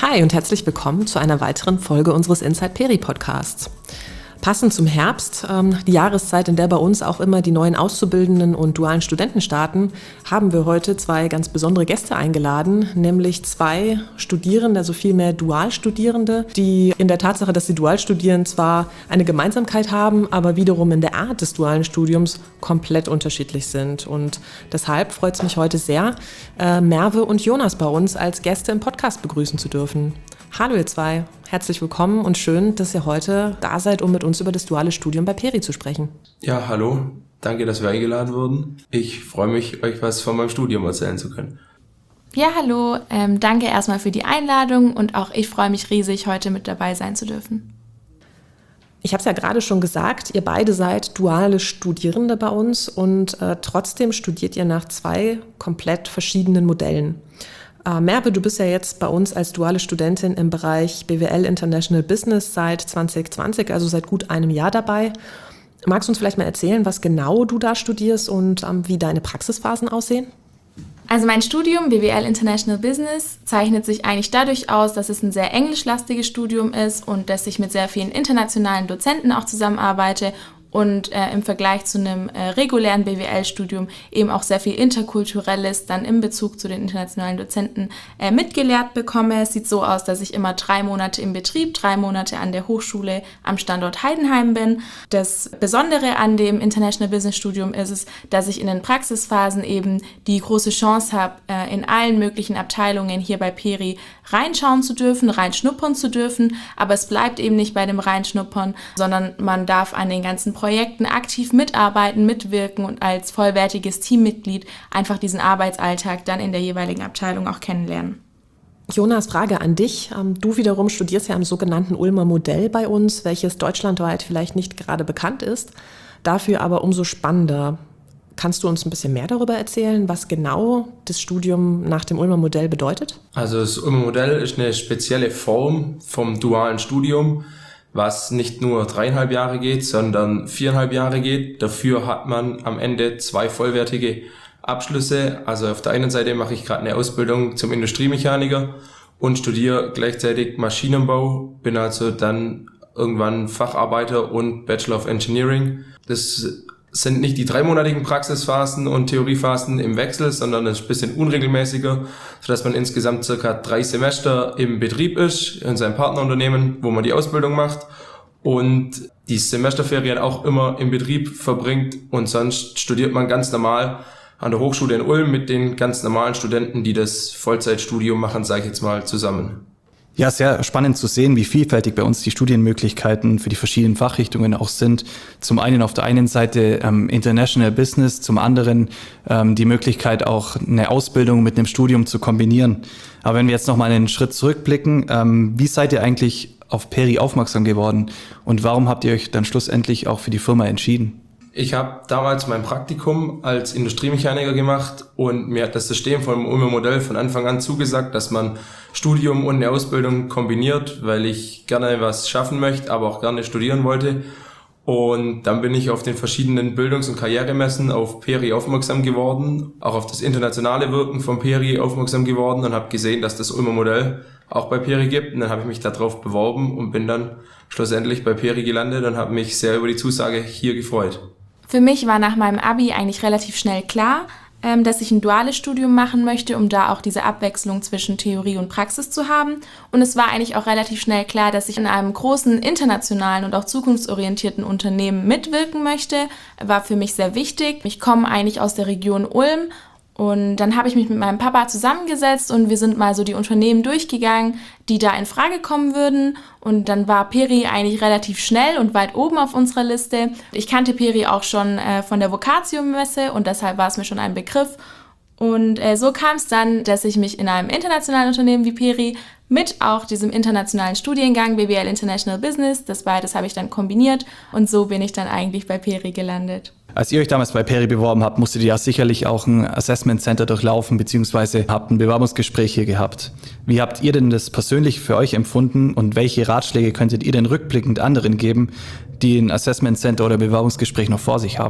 Hi und herzlich willkommen zu einer weiteren Folge unseres Inside Peri Podcasts. Passend zum Herbst, die Jahreszeit, in der bei uns auch immer die neuen Auszubildenden und dualen Studenten starten, haben wir heute zwei ganz besondere Gäste eingeladen, nämlich zwei Studierende, also vielmehr Dualstudierende, die in der Tatsache, dass sie dual studieren, zwar eine Gemeinsamkeit haben, aber wiederum in der Art des dualen Studiums komplett unterschiedlich sind. Und deshalb freut es mich heute sehr, Merve und Jonas bei uns als Gäste im Podcast begrüßen zu dürfen. Hallo ihr zwei, herzlich willkommen und schön, dass ihr heute da seid, um mit uns über das duale Studium bei Peri zu sprechen. Ja, hallo, danke, dass wir eingeladen wurden. Ich freue mich, euch was von meinem Studium erzählen zu können. Ja, hallo, danke erstmal für die Einladung und auch ich freue mich riesig, heute mit dabei sein zu dürfen. Ich habe es ja gerade schon gesagt, ihr beide seid duale Studierende bei uns und trotzdem studiert ihr nach zwei komplett verschiedenen Modellen. Merve, du bist ja jetzt bei uns als duale Studentin im Bereich BWL International Business seit 2020, also seit gut einem Jahr dabei. Magst du uns vielleicht mal erzählen, was genau du da studierst und wie deine Praxisphasen aussehen? Also mein Studium BWL International Business zeichnet sich eigentlich dadurch aus, dass es ein sehr englischlastiges Studium ist und dass ich mit sehr vielen internationalen Dozenten auch zusammenarbeite und im Vergleich zu einem regulären BWL-Studium eben auch sehr viel Interkulturelles dann in Bezug zu den internationalen Dozenten mitgelehrt bekomme. Es sieht so aus, dass ich immer 3 Monate im Betrieb, 3 Monate an der Hochschule am Standort Heidenheim bin. Das Besondere an dem International Business Studium ist es, dass ich in den Praxisphasen eben die große Chance habe, in allen möglichen Abteilungen hier bei Peri reinschauen zu dürfen, reinschnuppern zu dürfen. Aber es bleibt eben nicht bei dem Reinschnuppern, sondern man darf an den ganzen Projekten aktiv mitarbeiten, mitwirken und als vollwertiges Teammitglied einfach diesen Arbeitsalltag dann in der jeweiligen Abteilung auch kennenlernen. Jonas, Frage an dich. Du wiederum studierst ja im sogenannten Ulmer Modell bei uns, welches deutschlandweit vielleicht nicht gerade bekannt ist, dafür aber umso spannender. Kannst du uns ein bisschen mehr darüber erzählen, was genau das Studium nach dem Ulmer Modell bedeutet? Also das Ulmer Modell ist eine spezielle Form vom dualen Studium, was nicht nur 3,5 Jahre geht, sondern 4,5 Jahre geht. Dafür hat man am Ende 2 vollwertige Abschlüsse. Also auf der einen Seite mache ich gerade eine Ausbildung zum Industriemechaniker und studiere gleichzeitig Maschinenbau, bin also dann irgendwann Facharbeiter und Bachelor of Engineering. Das sind nicht die 3-monatigen Praxisphasen und Theoriephasen im Wechsel, sondern es ist ein bisschen unregelmäßiger, sodass man insgesamt circa 3 Semester im Betrieb ist, in seinem Partnerunternehmen, wo man die Ausbildung macht und die Semesterferien auch immer im Betrieb verbringt und sonst studiert man ganz normal an der Hochschule in Ulm mit den ganz normalen Studenten, die das Vollzeitstudium machen, sage ich jetzt mal, zusammen. Ja, sehr spannend zu sehen, wie vielfältig bei uns die Studienmöglichkeiten für die verschiedenen Fachrichtungen auch sind. Zum einen auf der einen Seite International Business, zum anderen die Möglichkeit auch eine Ausbildung mit einem Studium zu kombinieren. Aber wenn wir jetzt nochmal einen Schritt zurückblicken, wie seid ihr eigentlich auf Peri aufmerksam geworden und warum habt ihr euch dann schlussendlich auch für die Firma entschieden? Ich habe damals mein Praktikum als Industriemechaniker gemacht und mir hat das System vom Ulmer Modell von Anfang an zugesagt, dass man Studium und eine Ausbildung kombiniert, weil ich gerne was schaffen möchte, aber auch gerne studieren wollte. Und dann bin ich auf den verschiedenen Bildungs- und Karrieremessen auf Peri aufmerksam geworden, auch auf das internationale Wirken von Peri aufmerksam geworden und habe gesehen, dass das Ulmer Modell auch bei Peri gibt. Und dann habe ich mich darauf beworben und bin dann schlussendlich bei Peri gelandet und habe mich sehr über die Zusage hier gefreut. Für mich war nach meinem Abi eigentlich relativ schnell klar, dass ich ein duales Studium machen möchte, um da auch diese Abwechslung zwischen Theorie und Praxis zu haben. Und es war eigentlich auch relativ schnell klar, dass ich in einem großen internationalen und auch zukunftsorientierten Unternehmen mitwirken möchte. War für mich sehr wichtig. Ich komme eigentlich aus der Region Ulm. Und dann habe ich mich mit meinem Papa zusammengesetzt und wir sind mal so die Unternehmen durchgegangen, die da in Frage kommen würden. Und dann war Peri eigentlich relativ schnell und weit oben auf unserer Liste. Ich kannte Peri auch schon von der Vocatio-Messe und deshalb war es mir schon ein Begriff. Und so kam es dann, dass ich mich in einem internationalen Unternehmen wie Peri mit auch diesem internationalen Studiengang BWL International Business, das beides habe ich dann kombiniert und so bin ich dann eigentlich bei Peri gelandet. Als ihr euch damals bei Peri beworben habt, musstet ihr ja sicherlich auch ein Assessment Center durchlaufen, beziehungsweise habt ein Bewerbungsgespräch hier gehabt. Wie habt ihr denn das persönlich für euch empfunden und welche Ratschläge könntet ihr denn rückblickend anderen geben, die ein Assessment Center oder Bewerbungsgespräch noch vor sich haben?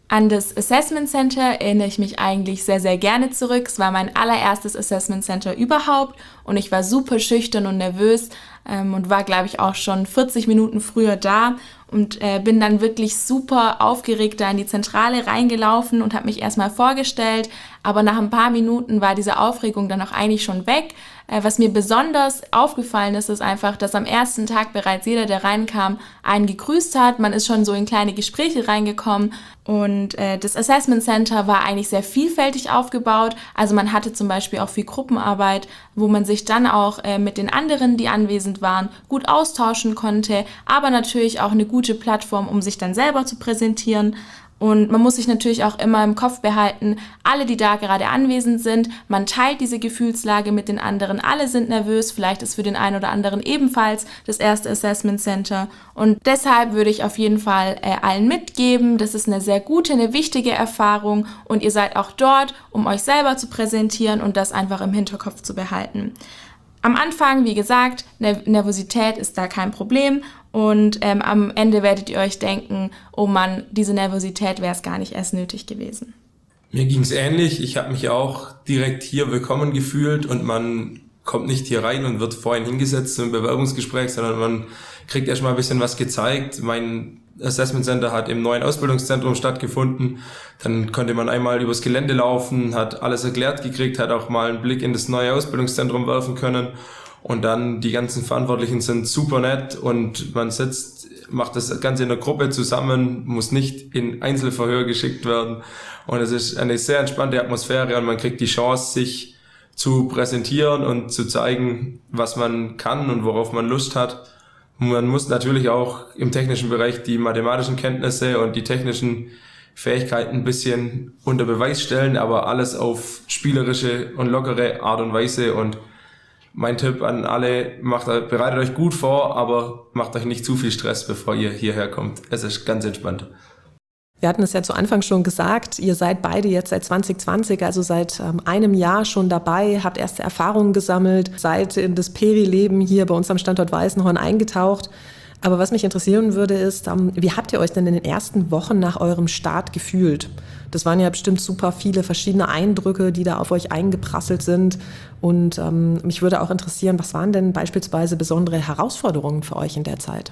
An das Assessment Center erinnere ich mich eigentlich sehr, sehr gerne zurück. Es war mein allererstes Assessment Center überhaupt und ich war super schüchtern und nervös und war, glaube ich, auch schon 40 Minuten früher da und bin dann wirklich super aufgeregt da in die Zentrale reingelaufen und habe mich erstmal vorgestellt, aber nach ein paar Minuten war diese Aufregung dann auch eigentlich schon weg. Was mir besonders aufgefallen ist, ist einfach, dass am ersten Tag bereits jeder, der reinkam, einen gegrüßt hat. Man ist schon so in kleine Gespräche reingekommen und das Assessment Center war eigentlich sehr vielfältig aufgebaut. Also man hatte zum Beispiel auch viel Gruppenarbeit, wo man sich dann auch mit den anderen, die anwesend waren, gut austauschen konnte, aber natürlich auch eine gute Plattform, um sich dann selber zu präsentieren. Und man muss sich natürlich auch immer im Kopf behalten, alle, die da gerade anwesend sind, man teilt diese Gefühlslage mit den anderen, alle sind nervös, vielleicht ist für den einen oder anderen ebenfalls das erste Assessment Center. Und deshalb würde ich auf jeden Fall allen mitgeben, das ist eine sehr gute, eine wichtige Erfahrung und ihr seid auch dort, um euch selber zu präsentieren und das einfach im Hinterkopf zu behalten. Am Anfang, wie gesagt, Nervosität ist da kein Problem und am Ende werdet ihr euch denken, oh Mann, diese Nervosität wäre es gar nicht erst nötig gewesen. Mir ging es ähnlich. Ich habe mich auch direkt hier willkommen gefühlt und man kommt nicht hier rein und wird vorhin hingesetzt zum Bewerbungsgespräch, sondern man kriegt erstmal ein bisschen was gezeigt. Mein Assessment Center hat im neuen Ausbildungszentrum stattgefunden. Dann konnte man einmal übers Gelände laufen, hat alles erklärt gekriegt, hat auch mal einen Blick in das neue Ausbildungszentrum werfen können. Und dann die ganzen Verantwortlichen sind super nett und man sitzt, macht das Ganze in der Gruppe zusammen, muss nicht in Einzelverhör geschickt werden. Und es ist eine sehr entspannte Atmosphäre und man kriegt die Chance, sich zu präsentieren und zu zeigen, was man kann und worauf man Lust hat. Man muss natürlich auch im technischen Bereich die mathematischen Kenntnisse und die technischen Fähigkeiten ein bisschen unter Beweis stellen, aber alles auf spielerische und lockere Art und Weise. Und mein Tipp an alle, bereitet euch gut vor, aber macht euch nicht zu viel Stress, bevor ihr hierher kommt. Es ist ganz entspannt. Wir hatten es ja zu Anfang schon gesagt, ihr seid beide jetzt seit 2020, also seit einem Jahr schon dabei, habt erste Erfahrungen gesammelt, seid in das Peri-Leben hier bei uns am Standort Weißenhorn eingetaucht. Aber was mich interessieren würde ist, wie habt ihr euch denn in den ersten Wochen nach eurem Start gefühlt? Das waren ja bestimmt super viele verschiedene Eindrücke, die da auf euch eingeprasselt sind. Und mich würde auch interessieren, was waren denn beispielsweise besondere Herausforderungen für euch in der Zeit?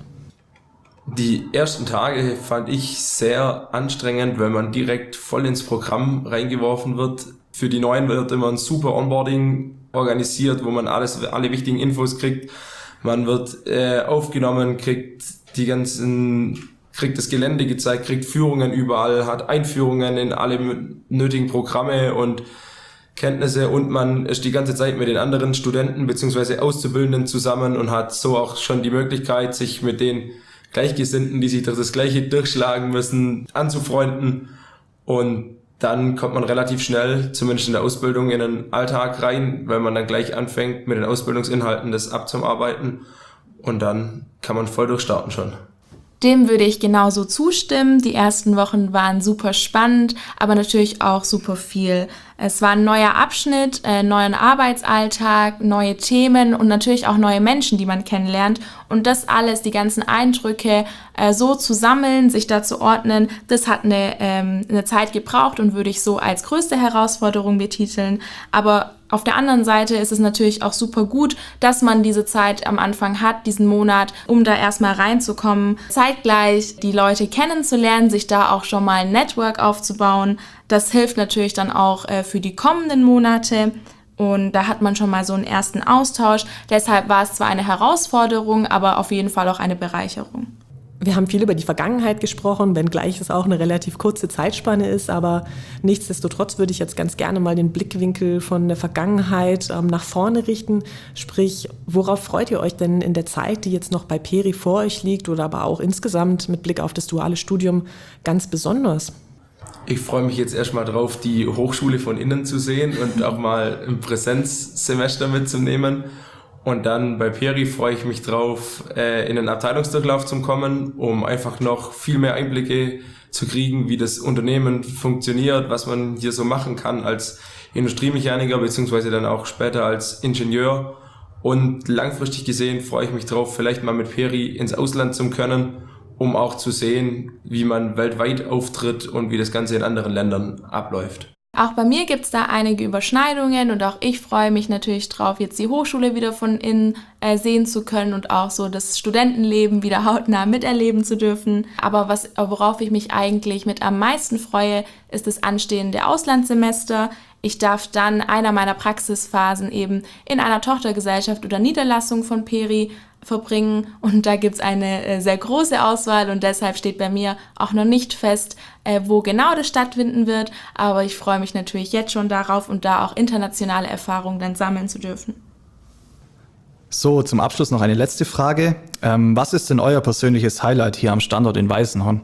Die ersten Tage fand ich sehr anstrengend, weil man direkt voll ins Programm reingeworfen wird. Für die Neuen wird immer ein super Onboarding organisiert, wo man alle wichtigen Infos kriegt. Man wird aufgenommen, kriegt das Gelände gezeigt, kriegt Führungen überall, hat Einführungen in alle nötigen Programme und Kenntnisse und man ist die ganze Zeit mit den anderen Studenten bzw. Auszubildenden zusammen und hat so auch schon die Möglichkeit, sich mit den Gleichgesinnten, die sich durch das Gleiche durchschlagen müssen, anzufreunden. Und dann kommt man relativ schnell, zumindest in der Ausbildung, in den Alltag rein, weil man dann gleich anfängt, mit den Ausbildungsinhalten das abzuarbeiten. Und dann kann man voll durchstarten schon. Dem würde ich genauso zustimmen. Die ersten Wochen waren super spannend, aber natürlich auch super viel. Es war ein neuer Abschnitt, neuen Arbeitsalltag, neue Themen und natürlich auch neue Menschen, die man kennenlernt. Und das alles, die ganzen Eindrücke so zu sammeln, sich da zu ordnen, das hat eine Zeit gebraucht und würde ich so als größte Herausforderung betiteln. Aber auf der anderen Seite ist es natürlich auch super gut, dass man diese Zeit am Anfang hat, diesen Monat, um da erstmal reinzukommen, zeitgleich die Leute kennenzulernen, sich da auch schon mal ein Network aufzubauen. Das hilft natürlich dann auch für die kommenden Monate und da hat man schon mal so einen ersten Austausch. Deshalb war es zwar eine Herausforderung, aber auf jeden Fall auch eine Bereicherung. Wir haben viel über die Vergangenheit gesprochen, wenngleich es auch eine relativ kurze Zeitspanne ist, aber nichtsdestotrotz würde ich jetzt ganz gerne mal den Blickwinkel von der Vergangenheit nach vorne richten. Sprich, worauf freut ihr euch denn in der Zeit, die jetzt noch bei Peri vor euch liegt oder aber auch insgesamt mit Blick auf das duale Studium ganz besonders? Ich freue mich jetzt erstmal drauf, die Hochschule von innen zu sehen und auch mal ein Präsenzsemester mitzunehmen. Und dann bei Peri freue ich mich drauf, in den Abteilungsdurchlauf zu kommen, um einfach noch viel mehr Einblicke zu kriegen, wie das Unternehmen funktioniert, was man hier so machen kann als Industriemechaniker beziehungsweise dann auch später als Ingenieur. Und langfristig gesehen freue ich mich drauf, vielleicht mal mit Peri ins Ausland zu können, um auch zu sehen, wie man weltweit auftritt und wie das Ganze in anderen Ländern abläuft. Auch bei mir gibt es da einige Überschneidungen und auch ich freue mich natürlich drauf, jetzt die Hochschule wieder von innen sehen zu können und auch so das Studentenleben wieder hautnah miterleben zu dürfen. Aber worauf ich mich eigentlich mit am meisten freue, ist das anstehende Auslandssemester. Ich darf dann einer meiner Praxisphasen eben in einer Tochtergesellschaft oder Niederlassung von Peri verbringen und da gibt es eine sehr große Auswahl und deshalb steht bei mir auch noch nicht fest, wo genau das stattfinden wird, aber ich freue mich natürlich jetzt schon darauf und da auch internationale Erfahrungen dann sammeln zu dürfen. So, zum Abschluss noch eine letzte Frage. Was ist denn euer persönliches Highlight hier am Standort in Weißenhorn?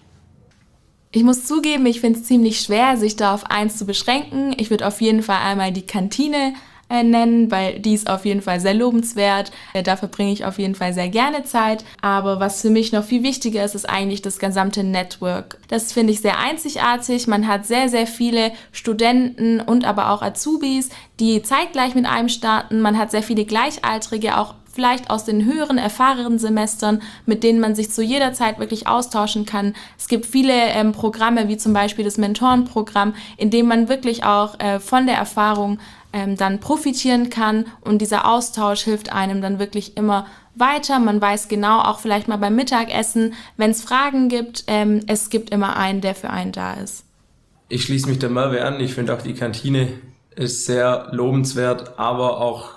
Ich muss zugeben, ich finde es ziemlich schwer, sich da auf eins zu beschränken. Ich würde auf jeden Fall einmal die Kantine nennen, weil die ist auf jeden Fall sehr lobenswert. Da verbringe ich auf jeden Fall sehr gerne Zeit. Aber was für mich noch viel wichtiger ist, ist eigentlich das gesamte Network. Das finde ich sehr einzigartig. Man hat sehr, sehr viele Studenten und aber auch Azubis, die zeitgleich mit einem starten. Man hat sehr viele Gleichaltrige, auch vielleicht aus den höheren, erfahrenen Semestern, mit denen man sich zu jeder Zeit wirklich austauschen kann. Es gibt viele Programme, wie zum Beispiel das Mentorenprogramm, in dem man wirklich auch von der Erfahrung dann profitieren kann und dieser Austausch hilft einem dann wirklich immer weiter. Man weiß genau, auch vielleicht mal beim Mittagessen, wenn es Fragen gibt, es gibt immer einen, der für einen da ist. Ich schließe mich der Merve an. Ich finde auch die Kantine ist sehr lobenswert, aber auch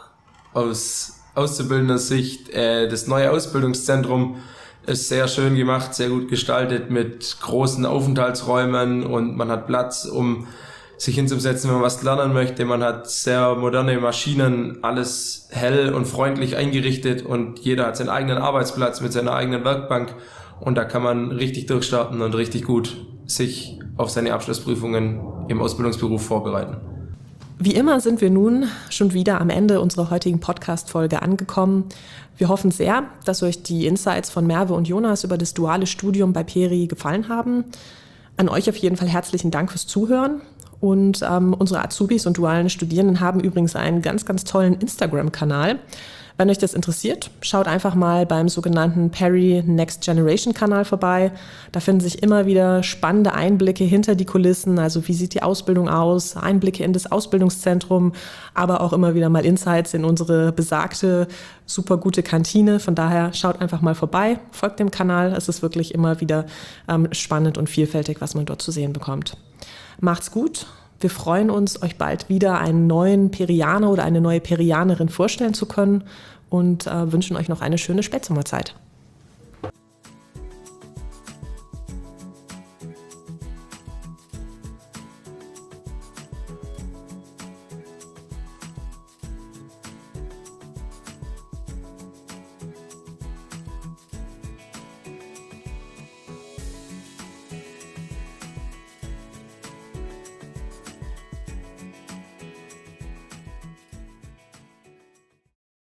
aus auszubildender Sicht das neue Ausbildungszentrum ist sehr schön gemacht, sehr gut gestaltet mit großen Aufenthaltsräumen und man hat Platz, um sich hinzusetzen, wenn man was lernen möchte. Man hat sehr moderne Maschinen, alles hell und freundlich eingerichtet und jeder hat seinen eigenen Arbeitsplatz mit seiner eigenen Werkbank und da kann man richtig durchstarten und richtig gut sich auf seine Abschlussprüfungen im Ausbildungsberuf vorbereiten. Wie immer sind wir nun schon wieder am Ende unserer heutigen Podcast-Folge angekommen. Wir hoffen sehr, dass euch die Insights von Merve und Jonas über das duale Studium bei Peri gefallen haben. An euch auf jeden Fall herzlichen Dank fürs Zuhören. Und unsere Azubis und dualen Studierenden haben übrigens einen ganz, ganz tollen Instagram-Kanal. Wenn euch das interessiert, schaut einfach mal beim sogenannten Peri Next Generation Kanal vorbei. Da finden sich immer wieder spannende Einblicke hinter die Kulissen, also wie sieht die Ausbildung aus, Einblicke in das Ausbildungszentrum, aber auch immer wieder mal Insights in unsere besagte, super gute Kantine. Von daher schaut einfach mal vorbei, folgt dem Kanal. Es ist wirklich immer wieder spannend und vielfältig, was man dort zu sehen bekommt. Macht's gut. Wir freuen uns, euch bald wieder einen neuen Perianer oder eine neue Perianerin vorstellen zu können und wünschen euch noch eine schöne Spätsommerzeit.